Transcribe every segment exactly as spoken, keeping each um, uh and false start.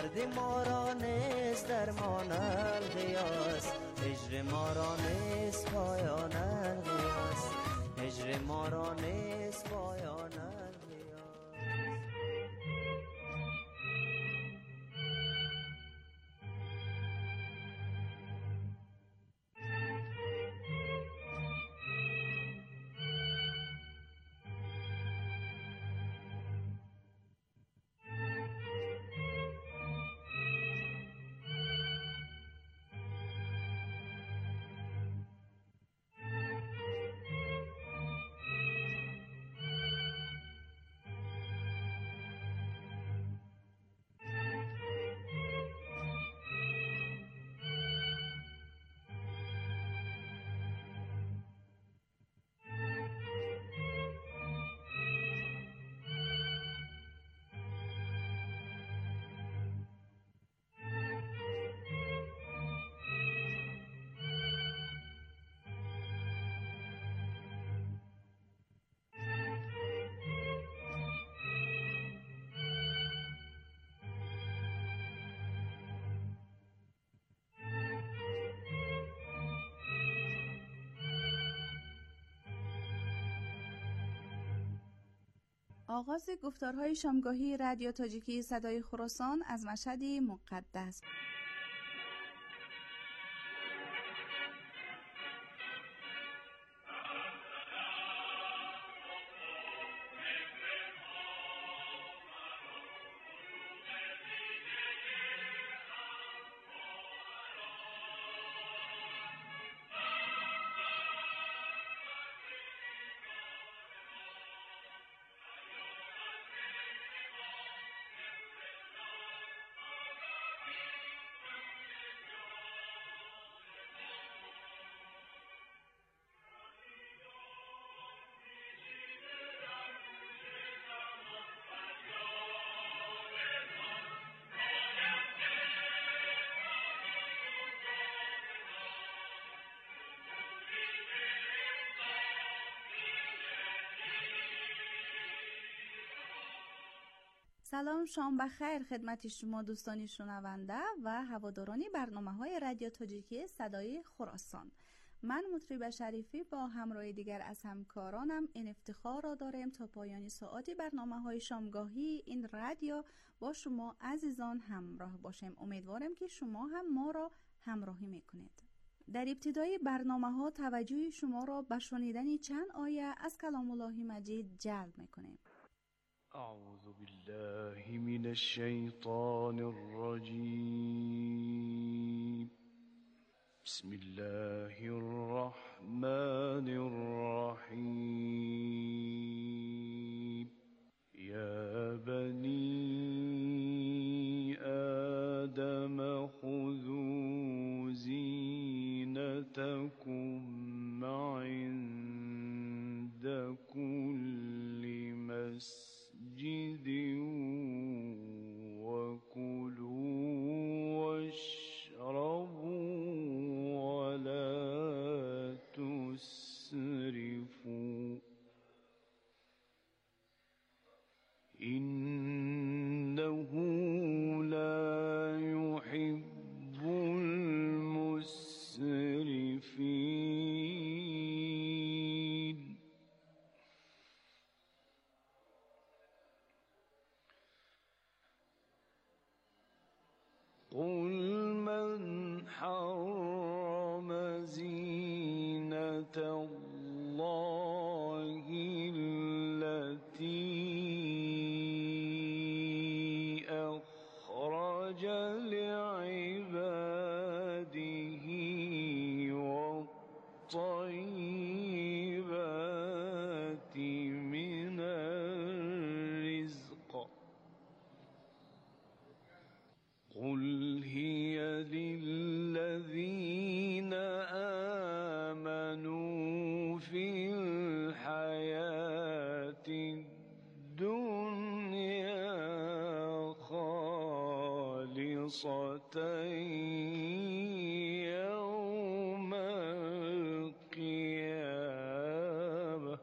درد ما را نیست درمان الغیاس، هجر ما را نیست پایان الغیاس، هجر ما را نیست پایان الغیاس. آغاز گفتارهای شامگاهی رادیو تاجیکی صدای خراسان از مشهدی مقدس. سلام، شام بخیر خدمت شما دوستانی شنونده و هواداران برنامه‌های رادیو تاجیکی صدای خراسان. من مطرب شریفی با همراه دیگر از همکارانم این افتخار را داریم تا پایان ساعتی برنامه‌های شامگاهی این رادیو با شما عزیزان همراه باشیم. امیدوارم که شما هم ما را همراهی میکنید. در ابتدای برنامه‌ها توجه شما را به شنیدن چند آیه از کلام الله مجید جلب میکنیم. أعوذ بالله من الشيطان الرجيم. بسم الله الرحمن الرحيم. يا بني آدم خذوا زينتكم عند كل مسجد مسجد وكلوا واشربوا ولا تسرفوا إنه لا يحب المسرفين. قل من حرم زينة الله التي أخرج لعباده والطيبات من الرزق قل هي للذين آمنوا في الحياة الدنيا خالصة يوم القيامة.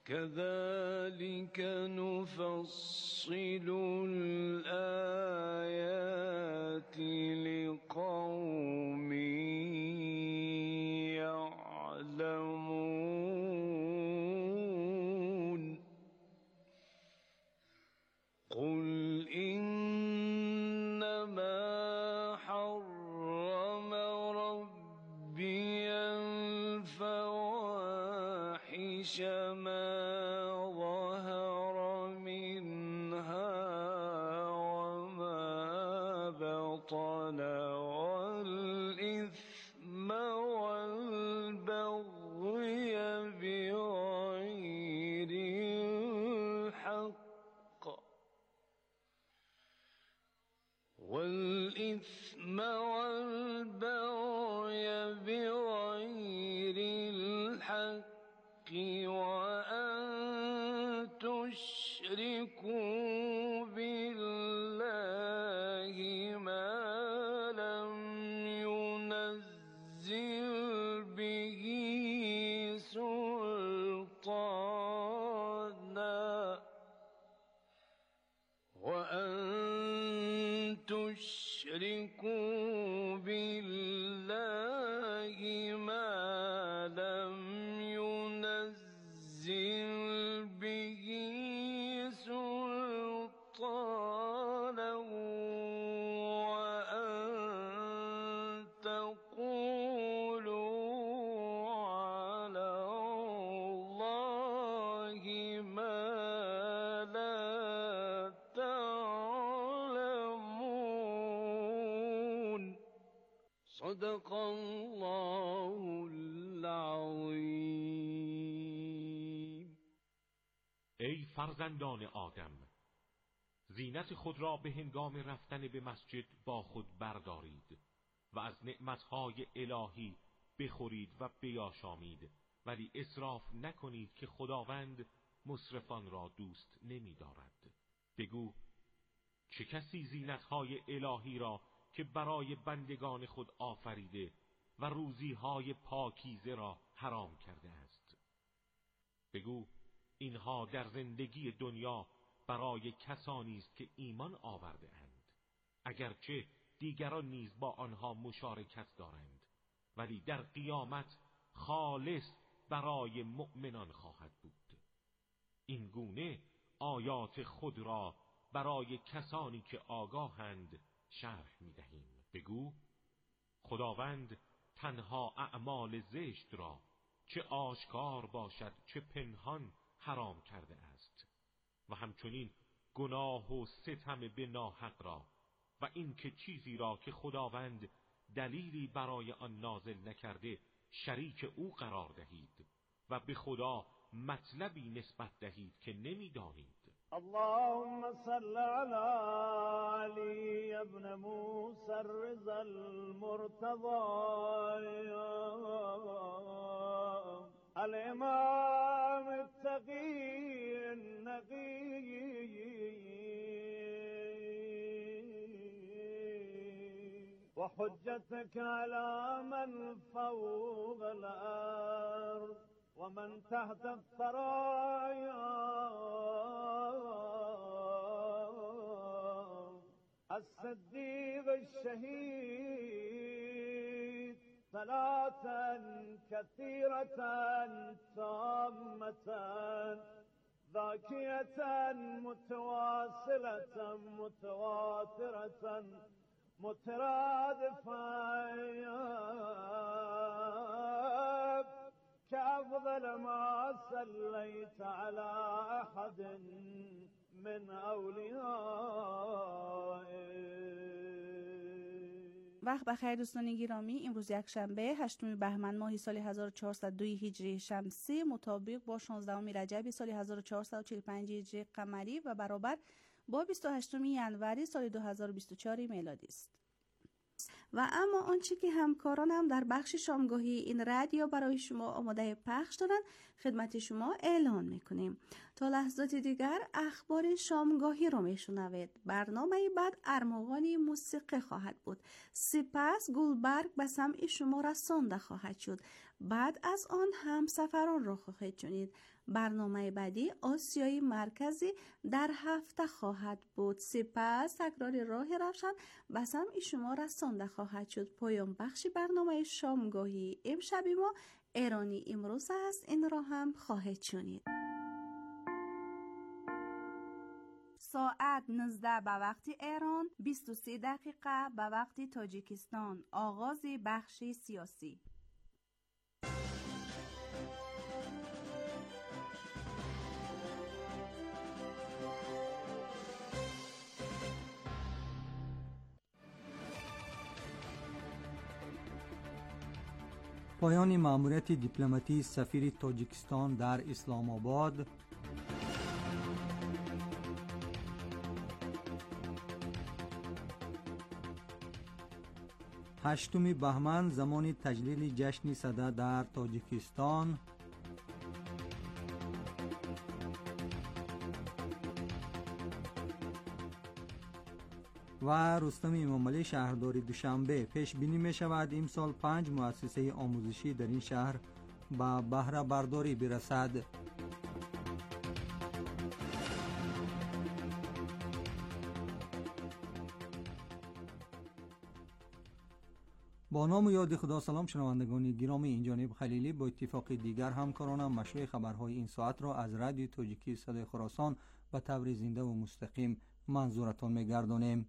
كذلك نفصل الآيات لقوم يعلمون قل إنما حرم ربي الفواحش ما ظهر منها وما بطن والإثم والبغي بغير الحق والإثم والبغي بغير الحق وأن تشركوا بالله ما لم ينزل به سلطانا وأن تشركوا بالله ما لم ينزل به سلطانا وأن تقولوا على الله ما لا تعلمون صدق الله العظیم. ای فرزندان آدم، زینت خود را به هنگام رفتن به مسجد با خود بردارید و از نعمتهای الهی بخورید و بیاشامید، ولی اسراف نکنید که خداوند مسرفان را دوست نمی دارد. بگو چه کسی زینتهای الهی را که برای بندگان خود آفریده و روزیهای پاکیزه را حرام کرده است؟ بگو اینها در زندگی دنیا برای کسانی است که ایمان آورده اند، اگرچه دیگران نیز با آنها مشارکت دارند، ولی در قیامت خالص برای مؤمنان خواهد بود. این گونه آیات خود را برای کسانی که آگاهند شرح می‌دهیم. بگو خداوند تنها اعمال زشت را چه آشکار باشد چه پنهان حرام کرده است و همچنین گناه و ستم به ناحق را و این که چیزی را که خداوند دلیلی برای آن نازل نکرده شریک او قرار دهید و به خدا مطلبی نسبت دهید که نمی‌دانید. اللهم صل على علي ابن موسى الرضا المرتضى الامام التقي النقي وحجتك على من فوق الارض ومن تحت الثرايا الصديق الشهيد صلاة كثيرة تامة ذاكية متواصلة متواترة مترادفة كأفضل ما صليت على أحد من أوليائك. وقت بخیر دوستان گرامی، امروز یک شنبه هشتم بهمن ماه سال هزار و چهارصد و دو هجری شمسی مطابق با شانزدهم رجب سال هزار و چهارصد و چهل و پنج هجری قمری و برابر با بیست و هشتم ژانویه سال دو هزار و بیست و چهار میلادی است. و اما آنچه که همکارانم در بخش شامگاهی این رادیو برای شما آماده پخش دارند خدمت شما اعلان میکنیم. تا لحظات دیگر اخبار شامگاهی رو میشنوید. برنامه بعد ارمغان موسیقی خواهد بود. سپس گلبرگ به سمع شما رسانده خواهد شد بعد از آن هم سفران را خواهید شنید. برنامه بعدی آسیای مرکزی در هفته خواهد بود. سپس تکرار راه روشن به سمع شما رسانده خواهد شد. پایان بخش برنامه شامگاهی امشب ما ایرانی امروز است. این را هم خواهید شنید. ساعت نوزده به وقت ایران، بیست و سه دقیقه به وقت تاجیکستان. آغاز بخش سیاسی. پایان مأموریت دیپلماتی سفیر تاجیکستان در اسلام آباد. هشتم بهمن زمان تجلیل جشن صده در تاجیکستان. و رستم امامعلی شهردار دوشنبه. پیش بینی می شود امسال پنج مؤسسه آموزشی در این شهر به بهره برداری برسد. با نام و یاد خدا. سلام شنوندگان گرامی، این جانب خلیلی با اتفاق دیگر همکارانم مشروع خبرهای این ساعت را از رادیو تاجیکی صدای خراسان به طور زنده و مستقیم منظورتان می‌گردانیم.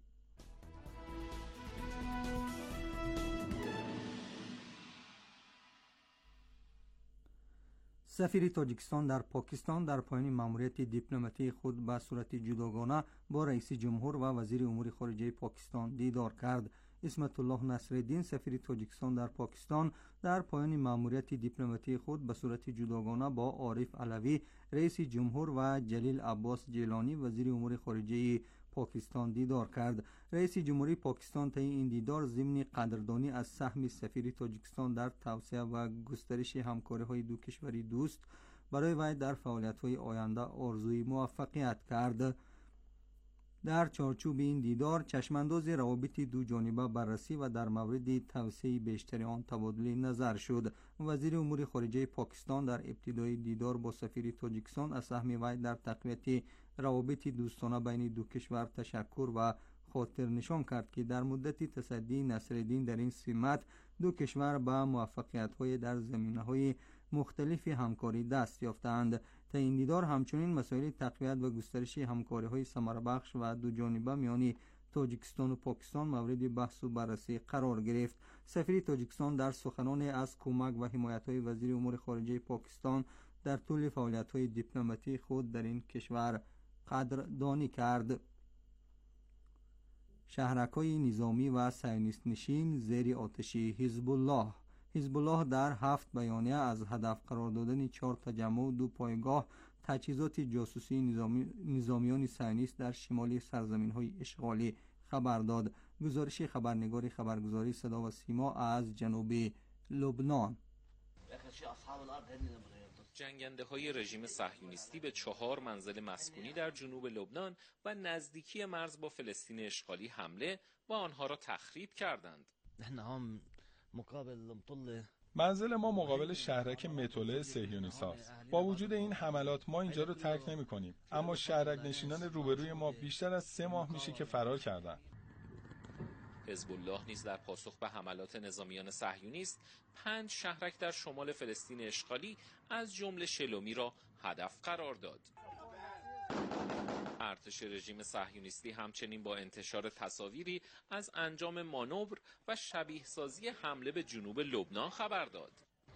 سفیر تاجیکستان در پاکستان در پایان مأموریت دیپلماتی خود به صورت جداگانه با رئیس جمهور و وزیر امور خارجه پاکستان دیدار کرد. اسمت الله نصرالدین سفیر تاجیکستان در پاکستان در پایان مأموریت دیپلماتی خود به صورت جداگانه با عارف علوی رئیس جمهور و جلیل عباس جیلانی وزیر امور خارجه پاکستان دیدار کرد. رئیس جمهوری پاکستان طی این دیدار ضمن قدردانی از سهم سفیر تاجیکستان در توسعه و گسترش همکاری‌های دو کشوری دوست برای وی در فعالیت‌های آینده آرزوی موفقیت کرد. در چارچوب این دیدار چشمانداز روابط دو جانبه بررسی و در مورد توسعه بیشتر آن تبادل نظر شد. وزیر امور خارجه پاکستان در ابتدای دیدار با سفیر تاجیکستان از سهم وی در تقویت روابط دوستانه بین دو کشور تشکر و خاطر نشان کرد که در مدت تصدی نصرالدین در این سمت دو کشور به موفقیت‌های در زمینه‌های مختلف همکاری دست یافتند. تا این دیدار همچنین مسائل تقویت و گسترش همکاری‌های ثمربخش و دو جانبه میان تاجیکستان و پاکستان مورد بحث و بررسی قرار گرفت. سفیر تاجیکستان در سخنان از کمک و حمایت‌های وزیر امور خارجه پاکستان در طول فعالیت‌های دیپلماتی خود در این کشور قدردانی کرد. شهرک‌های نظامی و صهیونیست نشین زیر آتش حزب الله. حزب الله در هفت بیانیه از هدف قرار دادن چهار تجمع و دو پایگاه تجهیزات جاسوسی نظامی نظامیان صهیونیست در شمال سرزمین‌های اشغالی خبر داد. گزارش خبرنگار خبرگزاری صدا و سیما از جنوب لبنان. جنگنده های رژیم صهیونیستی به چهار منزل مسکونی در جنوب لبنان و نزدیکی مرز با فلسطین اشغالی حمله و آنها را تخریب کردند. منزل ما مقابل شهرک متوله صهیونیست است. با وجود این حملات ما اینجا رو ترک نمی کنیم، اما شهرک نشینان روبروی ما بیشتر از سه ماه میشه که فرار کردند. حزب الله نیز در پاسخ به حملات نظامیان صهیونیست پنج شهرک در شمال فلسطین اشغالی از جمله شلومی را هدف قرار داد. ارتش رژیم صهیونیستی همچنین با انتشار تصاویری از انجام مانور و شبیه سازی حمله به جنوب لبنان خبر داد.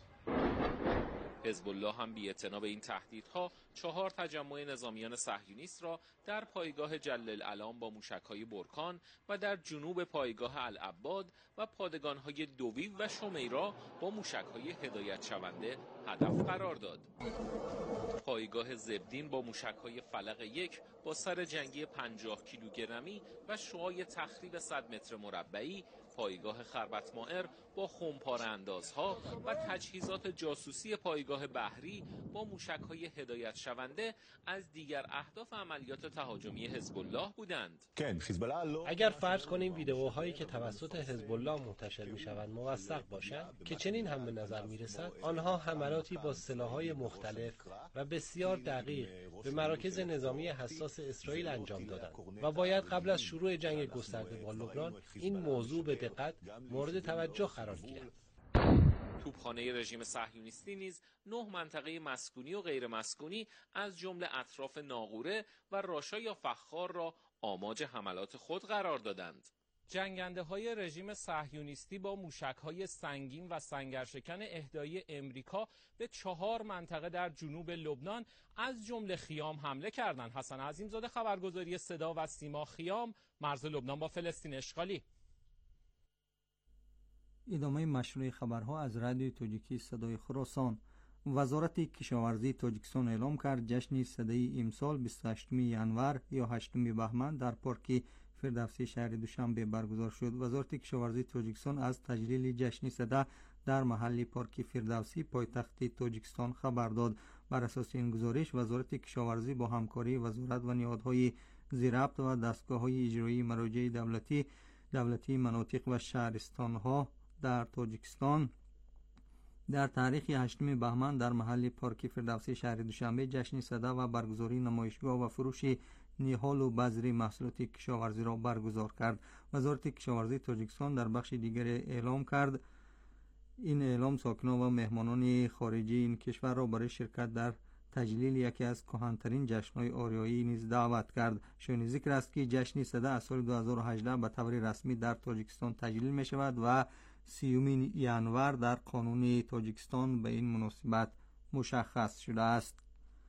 حزب الله هم بی‌اعتنا به این تهدیدها چهار تجمع نظامیان صهیونیست را در پایگاه جلل العلام با موشک‌های برکان و در جنوب پایگاه العباد و پادگان‌های دویو و شمیرا با موشک‌های هدایت شونده هدف قرار داد. پایگاه زبدین با موشک‌های فلق یک با سر جنگی پنجاه کیلوگرمی و شعاع تخریب صد متر مربعی، پایگاه خربت مائر با خمپاره اندازها و تجهیزات جاسوسی پایگاه بحری با موشک‌های هدایت شونده از دیگر اهداف عملیات تهاجمی حزب الله بودند. اگر فرض کنیم ویدئوهایی که توسط حزب الله منتشر می‌شوند موثق باشند که چنین هم به نظر می‌رسد، آنها حملاتی با سلاح‌های مختلف و بسیار دقیق به مراکز نظامی حساس اسرائیل انجام دادند و باید قبل از شروع جنگ گسترده با لبنان این موضوع به دقت مورد توجه قرار گیرد. توپخانه رژیم صهیونیستی نیز نه منطقه مسکونی و غیر مسکونی از جمله اطراف ناقوره و راشا یا فخار را آماج حملات خود قرار دادند. جنگنده های رژیم صهیونیستی با موشک های سنگین و سنگرشکن اهدایی امریکا به چهار منطقه در جنوب لبنان از جمله خیام حمله کردند. حسن عظیمزاده، خبرگزاری صدا و سیما، خیام، مرز لبنان با فلسطین اشغالی. ادامه مشروع خبرها از رادیو تاجیکی صدای خراسان. وزارت کشاورزی تاجیکستان اعلام کرد جشن صدای امسال بیست و هشتم ینور یا هشتم بهمن در پارک فردوسی شهر دوشنبه برگزار شد. وزارت کشاورزی تاجیکستان از تجلیل جشن صدا در محل پارک فردوسی پایتخت تاجیکستان خبر داد. بر اساس این گزارش وزارت کشاورزی با همکاری وزارت و نهادهای زیربط و دستگاه‌های اجرایی مراجع دولتی دولتی مناطق و شهرستان‌ها در تاجیکستان در تاریخ هشتم بهمن در محل پارک فردوسی شهر دوشنبه جشن صدا و برگزاری نمایشگاه و فروش نیحال و بذر محصولات کشاورزی را برگزار کرد. وزارت کشاورزی تاجیکستان در بخش دیگر اعلام کرد این اعلام ساکنان و مهمانان خارجی این کشور را برای شرکت در تجلیل یکی از کهن‌ترین جشن‌های آریایی نیز دعوت کرد. شایان ذکر است که جشن صدا از سال دو هزار و هجده به طور رسمی در تاجیکستان تجلیل می‌شود و سیوم ینور در قانون تاجیکستان به این مناسبت مشخص شده است.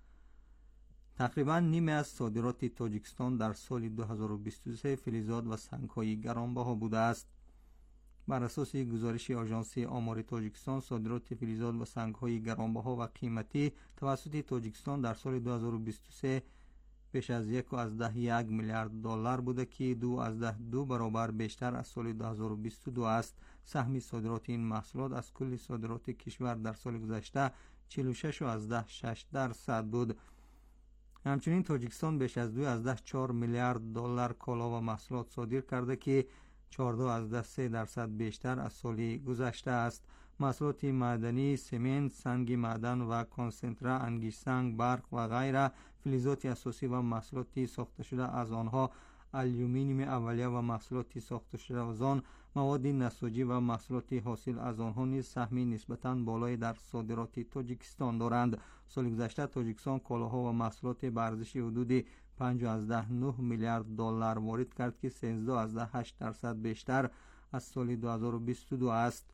تقریباً نیمه از صادرات تاجیکستان در سال دو هزار و بیست و سه فلزات و سنگ‌های گرانبها بوده است. بر اساس گزارش آژانس آمار تاجیکستان صادرات فلزات و سنگ‌های گرانبها و قیمتی توسط تاجیکستان در سال دو هزار و بیست و سه بیش از یک و از ده یک میلیارد دلار بوده که دو از ده دو برابر بیشتر از سال دو هزار و بیست و دو است. سهم صادرات این محصولات از کل صادرات کشور در سال گذشته چهل و شش و از ده شش درصد بود. همچنین تاجیکستان بیش از دو از ده چهار میلیارد دلار کالا و محصولات صادر کرده که چهارده از ده سه درصد بیشتر از سال گذشته است. محصولات معدنی، سمنت، سنگ معدن و کنسنتره، انگیش سنگ، برق و غیره، فلزات اساسی و محصولات ساخته شده از آنها، آلومینیوم اولیه و محصولات ساخته شده از آن، مواد نساجی و محصولات حاصل از آنها نیز سهمی نسبتاً بالای در صادرات تاجیکستان دارند. سال گذشته تاجیکستان کالاها و محصولات به ارزش حدود پنج از ده نه میلیارد دلار وارد کرد که سیزده از ده هشت درصد بیشتر از سال دو هزار و بیست و دو است.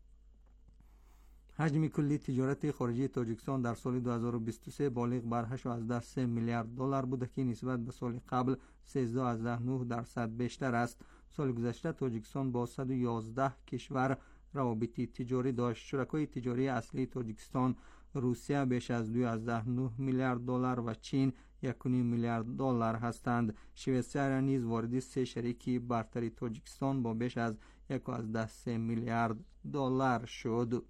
حجم کلی تجارت خارجی تاجیکستان در سال دو هزار و بیست و سه بالغ بر هشت از ده سه میلیارد دلار بوده که نسبت به سال قبل سیزده از ده نه درصد بیشتر است. سال گذشته تاجیکستان با صد و یازده کشور روابط تجاری داشت. شرکای تجاری اصلی تاجیکستان روسیه بیش از دو از ده نه میلیارد دلار و چین یک و نیم میلیارد دلار هستند. شویسریا نیز وارد سه شریک برتر تاجیکستان با بیش از یک از ده سه میلیارد دلار شد.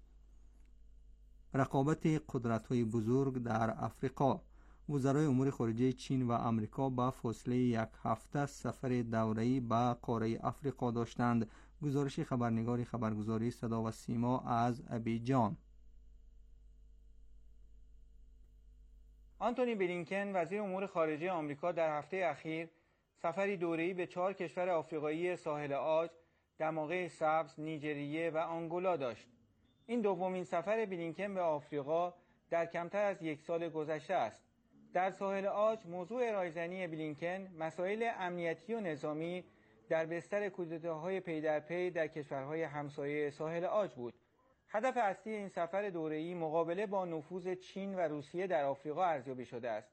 رقابت قدرت‌های بزرگ در افریقا. وزرای امور خارجه چین و آمریکا با فاصله یک هفته سفر دوره‌ای به قاره افریقا داشتند. گزارش خبرنگار خبرگزاری صدا و سیما از ابیجان. آنتونی بلینکن وزیر امور خارجه آمریکا در هفته اخیر سفری دوره‌ای به چهار کشور آفریقایی ساحل عاج، دماغه سبز، نیجریه و آنگولا داشت. این دومین سفر بلینکن به آفریقا در کمتر از یک سال گذشته است. در ساحل عاج موضوع ارائه‌زنی بلینکن مسائل امنیتی و نظامی در بستر کودتاهای پی در پی در کشورهای همسایه ساحل عاج بود. هدف اصلی این سفر دوره‌ای مقابله با نفوذ چین و روسیه در آفریقا ارزیابی شده است.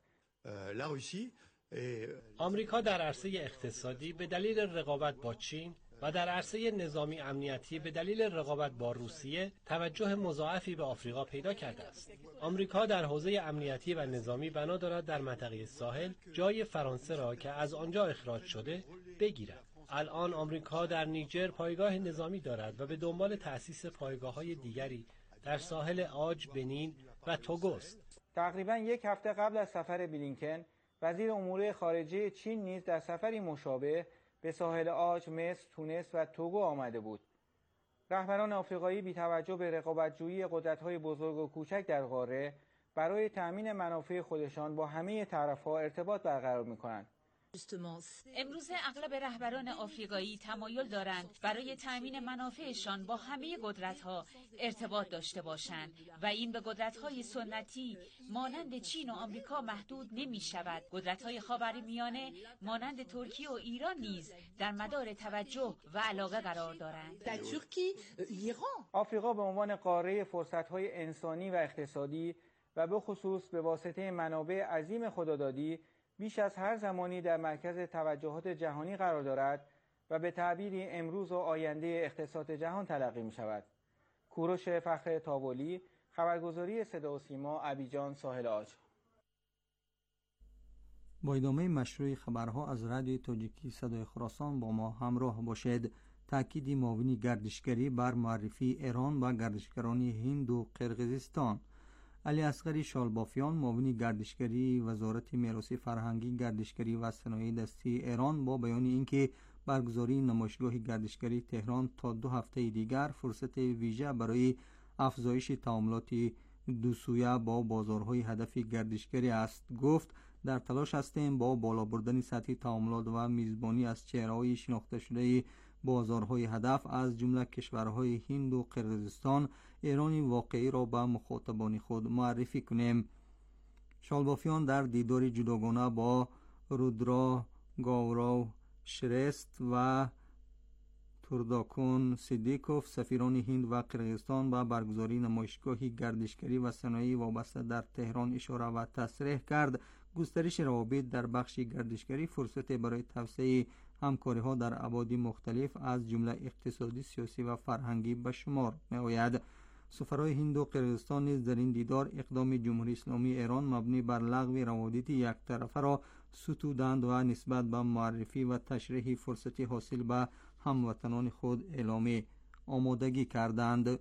آمریکا در عرصه اقتصادی به دلیل رقابت با چین و در عرصه نظامی امنیتی به دلیل رقابت با روسیه توجه مضاعفی به آفریقا پیدا کرده است. آمریکا در حوزه امنیتی و نظامی بنا دارد در منطقه ساحل جای فرانسه را که از آنجا اخراج شده بگیرد. الان آمریکا در نیجر پایگاه نظامی دارد و به دنبال تأسیس پایگاه‌های دیگری در ساحل عاج، بنین و توگو است. تقریباً یک هفته قبل از سفر بلینکن، وزیر امور خارجه چین نیز در سفری مشابه به ساحل عاج، مصر، تونس و توگو آمده بود. رهبران آفریقایی بی توجه به رقابت‌جویی قدرت‌های بزرگ و کوچک در قاره برای تأمین منافع خودشان با همه طرف‌ها ارتباط برقرار می‌کنند. امروز اغلب رهبران آفریقایی تمایل دارند برای تأمین منافعشان با همه قدرت‌ها ارتباط داشته باشند و این به قدرت‌های سنتی مانند چین و آمریکا محدود نمی‌شود. قدرت‌های خاورمیانه مانند ترکیه و ایران نیز در مدار توجه و علاقه قرار دارند. در ترکیه، ایران. آفریقا به عنوان قاره فرصت‌های انسانی و اقتصادی و به خصوص به واسطه منابع عظیم خدادادی بیش از هر زمانی در مرکز توجهات جهانی قرار دارد و به تعبیری امروز و آینده اقتصاد جهان تلقی می شود. کوروش فخر تابولی، خبرگزاری صدا و سیما، ابیجان، ساحل عاج. با ادامه مشروع خبرها از رادیو تاجیکی صدای خراسان با ما همراه باشید. تاکید معاون گردشگری بر معرفی ایران و گردشگران هند و قرقیزستان. علی اصغری شالبافیان، معاون گردشگری وزارت میراث فرهنگی، گردشگری و صنایع دستی ایران، با بیان اینکه برگزاری نمایشگاه گردشگری تهران تا دو هفته دیگر فرصت ویژه برای افزایش تعاملات دو سویه با بازارهای هدف گردشگری است، گفت در تلاش هستیم با بالا بردن سطح تعاملات و میزبانی از چهره‌های شناخته شده بازارهای هدف از جمله کشورهای هند و قرقیزستان ایرانی واقعی را به مخاطبان خود معرفی کنیم. شالبافیان در دیدار جداگانه با رودرا گاوراو شرست و تورداکون سیدیکوف، سفیران هند و قرقیزستان، به برگزاری نمایشگاه گردشگری و صنایع وابسته در تهران اشاره و تصریح کرد. گسترش روابط در بخش گردشگری فرصت برای توسعه همکاری ها در ابعاد مختلف از جمله اقتصادی، سیاسی و فرهنگی به شمار می آید. سفرای هند و قرقیزستان نیز در این دیدار اقدام جمهوری اسلامی ایران مبنی بر لغو روابط یک طرفه را ستودند و نسبت به معرفی و تشریح فرصت حاصل به هموطنان خود اعلام آمادگی کردند.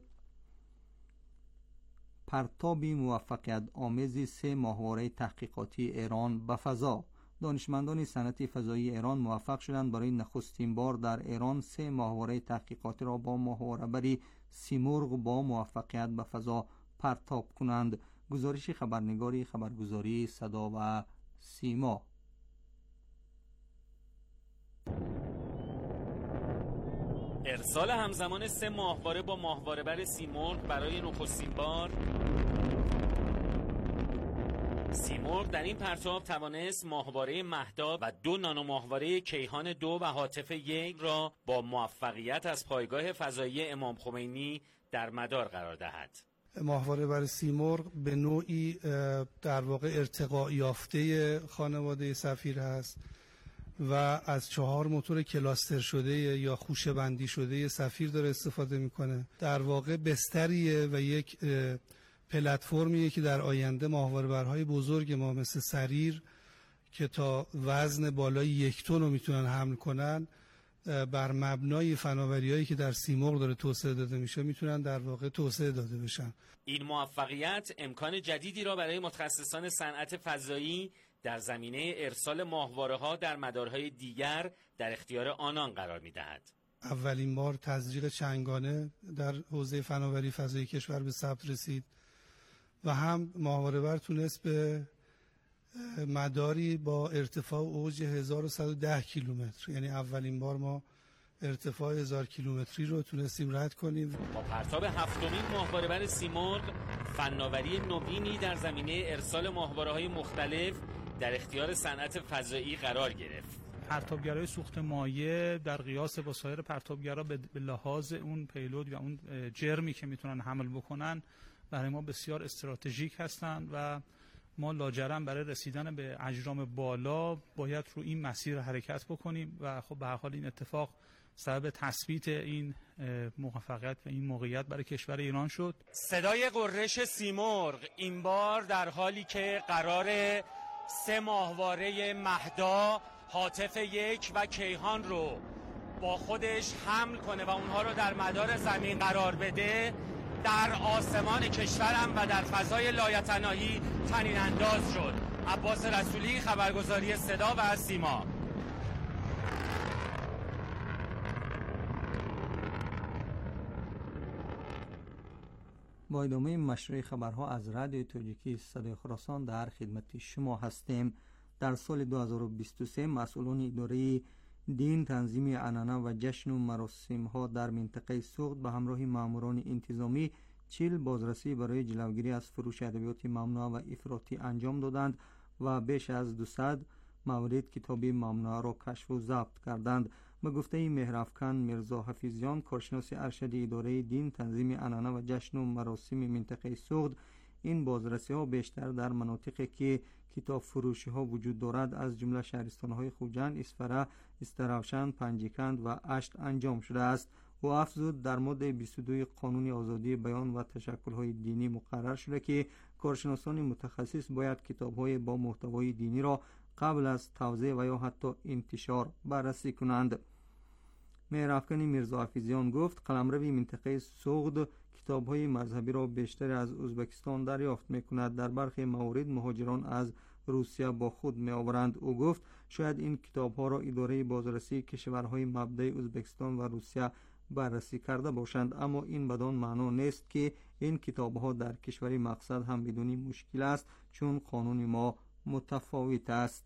پرتاب موفقیت آمیز سه ماهواره تحقیقاتی ایران به فضا. دانشمندان صنعت فضایی ایران موفق شدند برای نخستین بار در ایران سه ماهواره تحقیقاتی را با ماهواره بری سیمرغ با موفقیت به فضا پرتاب کنند. گزارش خبرنگاری خبرگزاری صدا و سیما. ارسال همزمان سه ماهواره با ماهواره بر سیمرغ برای نخستین بار. سیمرغ در این پرتاب توانست ماهواره مهدا و دو نانو ماهواره کیهان دو و هاتف یک را با موفقیت از پایگاه فضایی امام خمینی در مدار قرار دهد. ماهواره بر سیمرغ به نوعی در واقع ارتقا یافته خانواده سفیر هست و از چهار موتور کلاستر شده یا خوشه بندی شده سفیر داره استفاده میکنه. در واقع بستریه و یک پلتفرمیه که در آینده ماهواره‌برهای بزرگ ما مثل سریر که تا وزن بالای یک تن رو میتونن حمل کنن، بر مبنای فناوری‌هایی که در سیمرغ داره توسعه داده میشه میتونن در واقع توسعه داده بشن. این موفقیت امکان جدیدی را برای متخصصان صنعت فضایی در زمینه ارسال ماهواره‌ها در مدارهای دیگر در اختیار آنان قرار می‌دهد. اولین بار تزریق چنگانه در حوزه فناوری فضایی کشور به ثبت رسید و هم ماهواره بر تونست به مداری با ارتفاع اوج هزار و صد و ده کیلومتر، یعنی اولین بار ما ارتفاع هزار کیلومتری رو تونستیم رد کنیم. با پرتاب هفتمین ماهواره بر سیمرغ، فناوری نوینی در زمینه ارسال ماهواره‌های مختلف در اختیار صنعت فضایی قرار گرفت. پرتابگرای سوخت مایع در قیاس با سایر پرتابگرا به لحاظ اون پیلود و اون جرمی که میتونن حمل بکنن برای ما بسیار استراتژیک هستند و ما لاجرم برای رسیدن به اجرام بالا باید رو این مسیر حرکت بکنیم و خب به هر حال این اتفاق سبب تثبیت این موفقیت و این موقعیت برای کشور ایران شد. صدای غرش سیمرغ این بار در حالی که قرار سه ماهواره مهدا، هاتف یک و کیهان رو با خودش حمل کنه و اونها رو در مدار زمین قرار بده، در آسمان کشورم و در فضای لایتناهی طنین انداز شد. عباس رسولی، خبرگزاری صدا و سیما. با ادامه مشروع خبرها از رادیو تاجیکی صدای خراسان در خدمت شما هستیم. در سال دو هزار و بیست و سه مسئولان اداره دین، تنظیم عنعنه و جشن و مراسم ها در منطقه سوخت به همراه ماموران انتظامی چهل بازرسی برای جلوگیری از فروش ادویات ممنوعه و افراطی انجام دادند و بیش از دویست مورد کتابی ممنوعه را کشف و ضبط کردند. به گفته مهرافکن میرزا حفیظیان، کارشناس ارشد اداره دین، تنظیم عنعنه و جشن و مراسم منطقه سوخت، این بازرسی ها بیشتر در مناطقی که کتاب فروشی ها وجود دارد از جمله شهرستان های خوجند، اسفره، استراوشن، پنجکند و اشت انجام شده است. و افزود در ماده بیست و دو قانون آزادی بیان و تشکل های دینی مقرر شده که کارشناسان متخصص باید کتاب های با محتوای دینی را قبل از توزیع و یا حتی انتشار بررسی کنند. مهرافکن میرزا حفیظیان گفت قلمرو منطقه سوغد کتاب های مذهبی را بیشتر از ازبکستان دریافت می کند. در برخی موارد مهاجران از روسیه با خود می آورند. او گفت شاید این کتاب ها را اداره بازرسی کشورهای مبدأ ازبکستان و روسیه بررسی کرده باشند، اما این بدان معنا نیست که این کتاب ها در کشوری مقصد هم بدون مشکل است، چون قانون ما متفاوت است.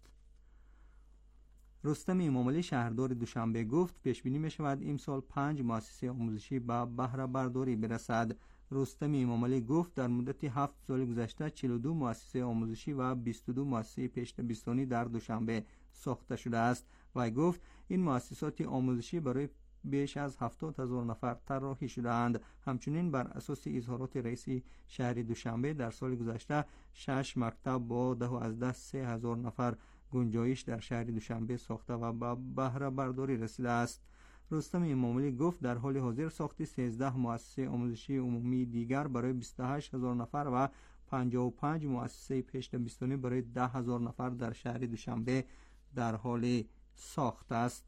رستم امامعلی شهردار دوشنبه گفت پیش بینی می شود امسال پنج مؤسسه آموزشی به بهره برداری برسد. رستم امامعلی گفت در مدت هفت سال گذشته چهل و دو مؤسسه آموزشی و بیست و دو مؤسسه پیش‌دبستانی در دوشنبه ساخته شده است. و گفت این مؤسسات آموزشی برای بیش از هفتاد هزار نفر طراحی شده‌اند. همچنین بر اساس اظهارات رئیس شهر دوشنبه در سال گذشته شش مکتب با ده و از ده سه هزار نفر گنجایش در شهر دوشنبه ساخته و به بهره برداری رسیده است. رستم امامعلی گفت در حال حاضر ساخت سیزده مؤسسه آموزشی عمومی دیگر برای بیست و هشت هزار نفر و پنجاه و پنج مؤسسه پیش‌دبستانی برای ده هزار نفر در شهر دوشنبه در حال ساخت است.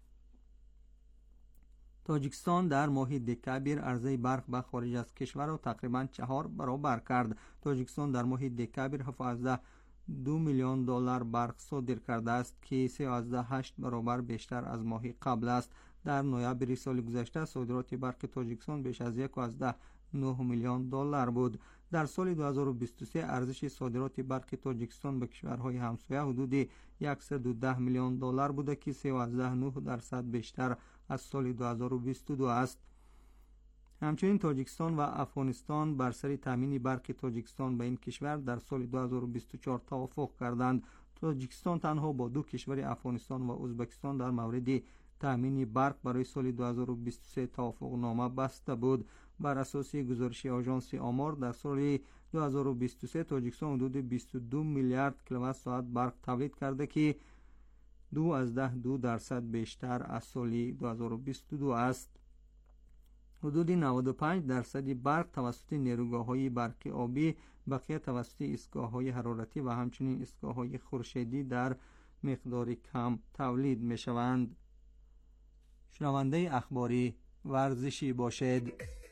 تاجیکستان در ماه دکامبر عرضه برق به خارج از کشور را تقریباً چهار برابر کرد. تاجیکستان در ماه دکامبر هفت دو میلیون دلار برق صادر کرده است که سه و هشت برابر بیشتر از ماه قبل است. در نوامبر سال گذشته صادرات برق تاجیکستان بیش از یک و نه میلیون دلار بود. در سال دو هزار و بیست و سه ارزش صادرات برق تاجیکستان به کشورهای همسایه حدود صد و ده میلیون دلار بوده که سه و نه درصد بیشتر از سال دو هزار و بیست و دو است. همچنین تاجیکستان و افغانستان بر سر تامین برق تاجیکستان به این کشور در سال دو هزار و بیست و چهار توافق کردند. تاجیکستان تنها با دو کشور افغانستان و ازبکستان در مورد تامین برق برای سال دو هزار و بیست و سه توافق نامه بسته بود. بر اساس گزارش آژانس آمار در سال دو هزار و بیست و سه تاجیکستان حدود بیست و دو میلیارد کیلووات ساعت برق تولید کرده که دو از ده دو درصد بیشتر از سال دو هزار و بیست و دو است. حدود نود و پنج درصد برق توسط نیروگاه‌های برقی آبی، بقیه توسط ایستگاه‌های حرارتی و همچنین ایستگاه‌های خورشیدی در مقدار کم تولید می‌شوند. شنونده اخباری ورزشی باشد.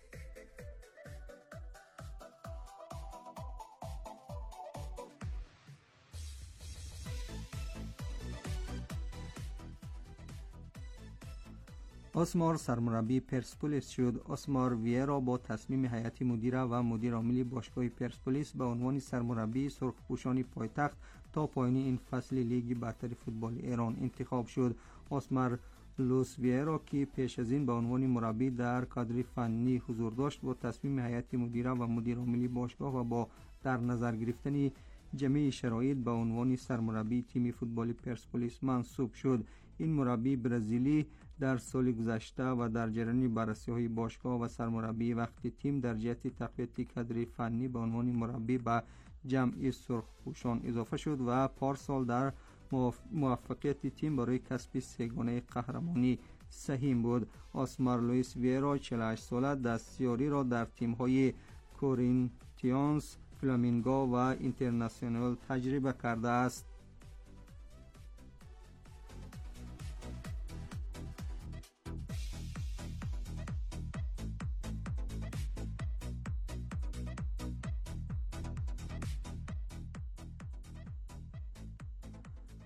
اسمار سرمربی پرسپولیس شد. اسمار ویرا با تصمیم هیئت مدیره و مدیر عامل باشگاه پرسپولیس به عنوان سرمربی سرخپوشان پایتخت تا پایان این فصل لیگ برتر فوتبال ایران انتخاب شد. اسمار لوس ویرا که پیش از این به عنوان مربی در کادر فنی حضور داشت با تصمیم هیئت مدیره و مدیر عامل باشگاه و با در نظر گرفتن جمعی شرایط به عنوان سرمربی تیم فوتبال پرسپولیس منصوب شد. این مربی برزیلی در سال گذشته و در جریان بررسی‌های باشگاه و سرمربی وقتی تیم در جهت تقویت کادر فنی به عنوان مربی به جمع سرخپوشان اضافه شد و پارسال در موفقیت تیم برای کسب سه‌گانه قهرمانی سهیم بود. اسمار لوئیس ویرا چهل و هشت ساله دستیاری را در تیم‌های کورینتیانس، فلامینگو و اینترناسیونال تجربه کرده است.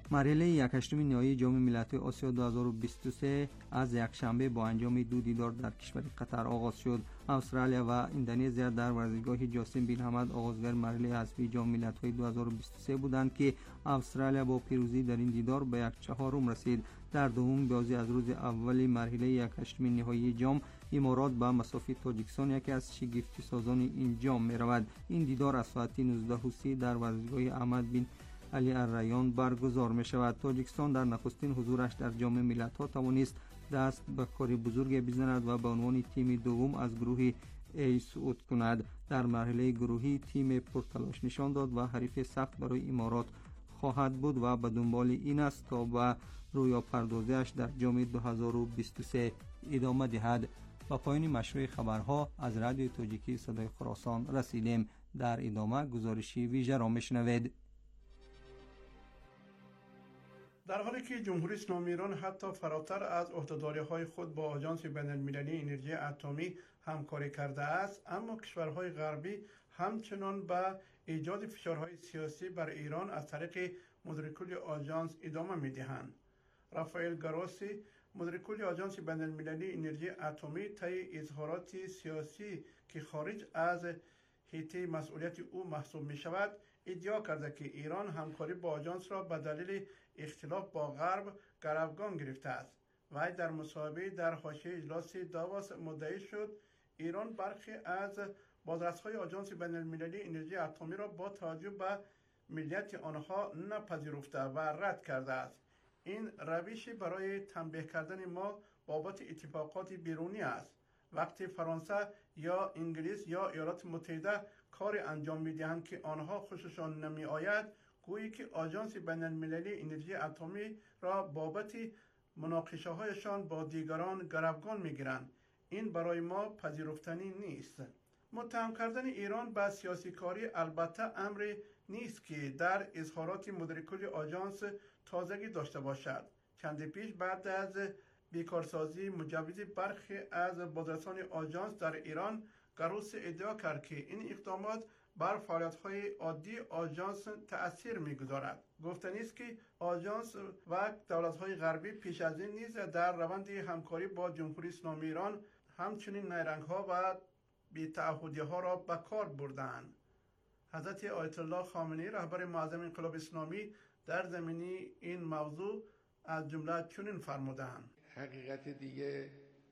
مرحله یکهشتم نهایی جام ملت‌های آسیا دو هزار و بیست و سه از یکشنبه با انجام دو دیدار در کشور قطر آغاز شد. استرالیا و اندونزیا در ورزشگاه جاسم بن حمد آغازگر مرحله حذفی جام ملت‌های دو هزار و بیست و سه بودند که استرالیا با پیروزی در این دیدار به یک چهارم رسید. در دوم بازی از روز اول مرحله یکهشتم نهایی جام امارات با مسافت تاجیکستان یکی از شگفتی سازان این جام می‌رود. این دیدار از ساعت نوزده و سی در ورزشگاه احمد بن علی الریان برگزار می شود. تاجیکستان در نخستین حضورش در جام ملت‌ها توانست دست به کار بزرگ بزند و به عنوان تیم دوم از گروه ای صعود کند. در مرحله گروهی تیم پرتلاش نشان داد و حریف سخت برای امارات خواهد بود و به دنبال این است تا به رویا پردازیش در جام دو هزار و بیست و سه ادامه دهد. با پایان مشروع خبرها از رادیو تاجیکی صدای خراسان رسیدیم. در ادامه گزارشی ویژه را میشنوید. در حالی که جمهوری اسلامی ایران حتی فراتر از عهدهداری‌های خود با آژانس بین‌المللی انرژی اتمی همکاری کرده است، اما کشورهای غربی همچنان به ایجاد فشارهای سیاسی بر ایران از طریق مدیرکل آژانس ادامه می‌دهند. رافائل گراسی، مدیرکل آژانس بین‌المللی انرژی اتمی، طی اظهارات سیاسی که خارج از حیطه مسئولیت او محسوب می‌شود، ادعا کرده که ایران همکاری با آژانس را به دلیل اختلاف با غرب گروگان گرفته است. و در مصاحبه در حاشیه اجلاس داووس مدعی شد ایران برخی از بازرس‌های آژانس بین‌المللی انرژی اتمی را با توجه به ملیت آنها نپذیرفته و رد کرده است. این روشی برای تنبیه کردن ما بابت اتفاقات بیرونی است. وقتی فرانسه یا انگلیس یا ایالات متحده کار انجام می‌دهند که آنها خوششان نمی‌آید، گویی که آژانس بین‌المللی انرژی اتمی را بابت مناقشه‌هایشان با دیگران گروگان می‌گیرند. این برای ما پذیرفتنی نیست. متهم کردن ایران به سیاسی کاری البته امری نیست که در اظهارات مدیرکل آژانس تازگی داشته باشد. چند پیش بعد از بیکارسازی مجوز برخی از بازرسان آژانس در ایران، گروس ادعا کرد که این اقدامات بر فعالیت‌های عادی آژانس تأثیر می‌گذارد. گفتنی است که آژانس و دولت‌های غربی پیش از این نیز در روند همکاری با جمهوری اسلامی ایران همچنین نیرنگ‌ها و بی‌تعهدی‌ها را به کار بردند. حضرت آیت الله خامنه‌ای رهبر معظم انقلاب اسلامی در زمینه این موضوع از جمله چنین فرمودند: حقیقت دیگه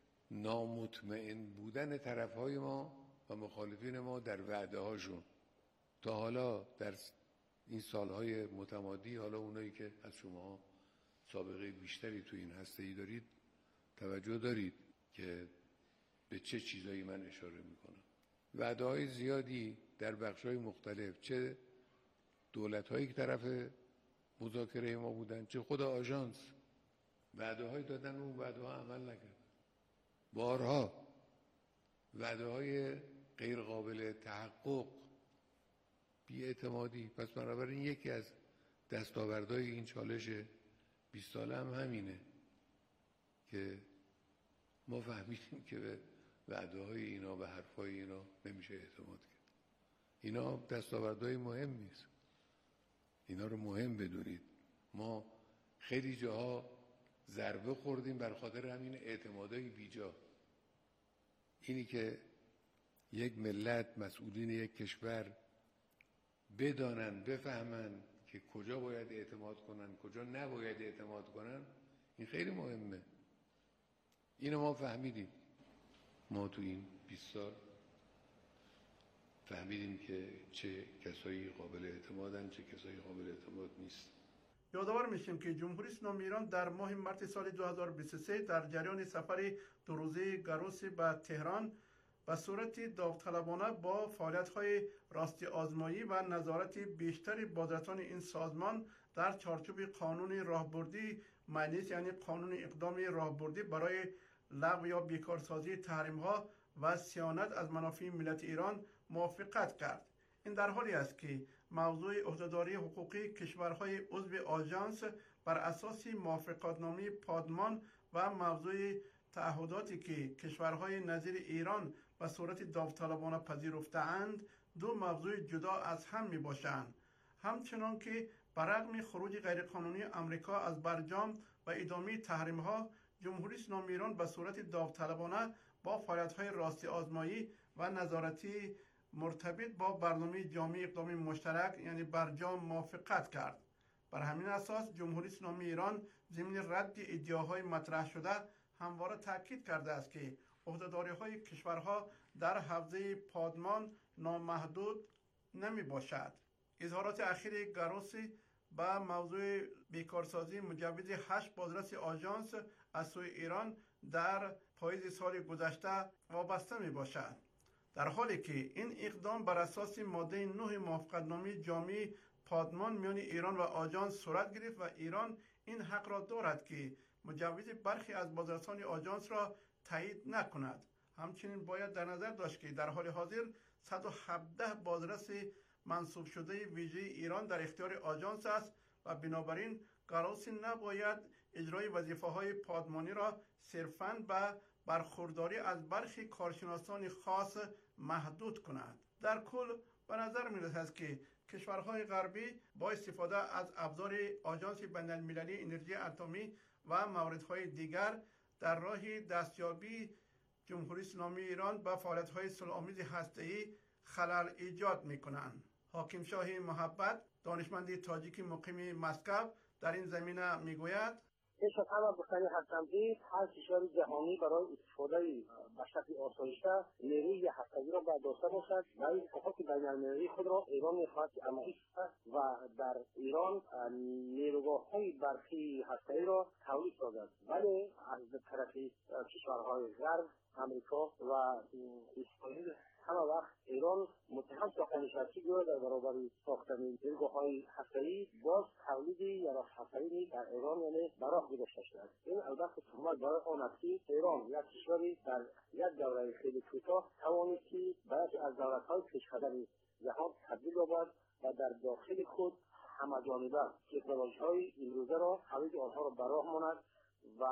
نامطمئن بودن طرف‌های ما و مخالفین ما در وعده هاشون. تا حالا در این سالهای متمادی، حالا اونایی که از شما سابقه بیشتری تو این هسته‌ای دارید توجه دارید که به چه چیزایی من اشاره میکنم. وعده های زیادی در بخش‌های مختلف، چه دولت‌هایی که طرف مذاکره ما بودن، چه خود آژانس وعده های دادن، اون وعده ها عمل نکرد. بارها وعده های غیر قابل تحقق، بی‌اعتمادی. پس بنابراین یکی از دستاوردهای این چالش بیست ساله هم همینه که ما فهمیدیم که به وعده های اینا و حرف های اینا نمیشه اعتماد کرد. اینا دستاوردهای مهمی است. اینا رو مهم بدونید. ما خیلی جاها ضربه خوردیم بر خاطر همین اعتمادهای بیجا. اینی که یک ملت، مسئولین یک کشور بدانن، بفهمن که کجا باید اعتماد کنن، کجا نباید اعتماد کنن، این خیلی مهمه. اینو ما فهمیدیم. ما تو این بیست سال فهمیدیم که چه کسایی قابل اعتمادن، چه کسایی قابل اعتماد نیست. یادآور میشیم که جمهوری اسلامی ایران در ماه مارس سال دو هزار و بیست و سه در جریان سفر دو روزه گروسی به تهران به صورت داوطلبانه با فعالیت‌های راستی آزمایی و نظارت بیشتری بازرسان این سازمان در چارچوب قانون راهبردی معنی است، یعنی قانون اقدام راهبردی برای لغو یا بیکارسازی تحریم‌ها و صیانت از منافع ملت ایران موافقت کرد. این در حالی است که موضوع عهدهداری حقوقی کشورهای عضو آژانس بر اساس موافقتنامه پادمان و موضوع تعهداتی که کشورهای نظیر ایران به صورت داوطلبانه پذیرفته‌اند دو موضوع جدا از هم می باشند. همچنان که برغم خروج غیرقانونی امریکا از برجام و ادامه تحریم‌ها، جمهوری اسلامی ایران به صورت داوطلبانه با فعالیت‌های راستی آزمایی و نظارتی مرتبط با برنامه جامع اقدام مشترک یعنی برجام موافقت کرد. بر همین اساس جمهوری اسلامی ایران ضمن رد ادعاهای مطرح شده همواره تاکید کرده است که عهده‌داری‌های کشورها در حوزه پادمان نامحدود نمی باشد. اظهارات اخیر گروسی با موضوع بیکارسازی مجوز هشت بازرس آژانس از سوی ایران در پاییز سال گذشته وابسته می باشد، در حالی که این اقدام بر اساس ماده نه موافقتنامه جامع پادمان میان ایران و آژانس صورت گرفت و ایران این حق را دارد که مجوز برخی از بازرسان آژانس را تایید نکند. همچنین باید در نظر داشت که در حال حاضر صد و هفده بازرس منصوب شده ویژه ایران در اختیار آژانس است و بنابراین گروسی نباید اجرای وظیفه‌های پادمانی را صرفاً به برخورداری از برخی کارشناسان خاص محدود کند. در کل به نظر می‌رسد که کشورهای غربی با استفاده از ابزار آژانس بین‌المللی انرژی اتمی و موردهای دیگر در راه دستیابی جمهوری اسلامی ایران به فعالیت‌های صلح‌آمیز هسته‌ای خلل ایجاد می‌کنند. حاکم شاه محبت، دانشمند تاجیک مقیم مسکو، در این زمینه میگوید: پیش از همه گفتنی هستم که هر کشور جهانی برای استفاده به شکل آسایشته نیروی هسته‌ای را برداشته باشد و این حقوق بین‌المللی خود را ایران می‌خواهد که عملی شود و در ایران نیروگاه‌های برقی هسته‌ای را تولید سازد. ولی از طرف کشورهای غرب، امریکا و اسرائیل همه وقت ایران متهم ساختن شرطی بیاید در برابر ساختن نیروگاه‌های هسته‌ای باز تولید یراق هسته‌ای در ایران یعنی براه گذاشته شده. این البته تهمت برای آن است که ایران یک کشوری در یک دوره خیلی کوتاه توانید که برخی از دولت‌های پیشقدم جهان تبدیل یابد و در داخل خود همه‌جانبه تکنولوژی‌های امروزه را تولید آنها را براه ماند و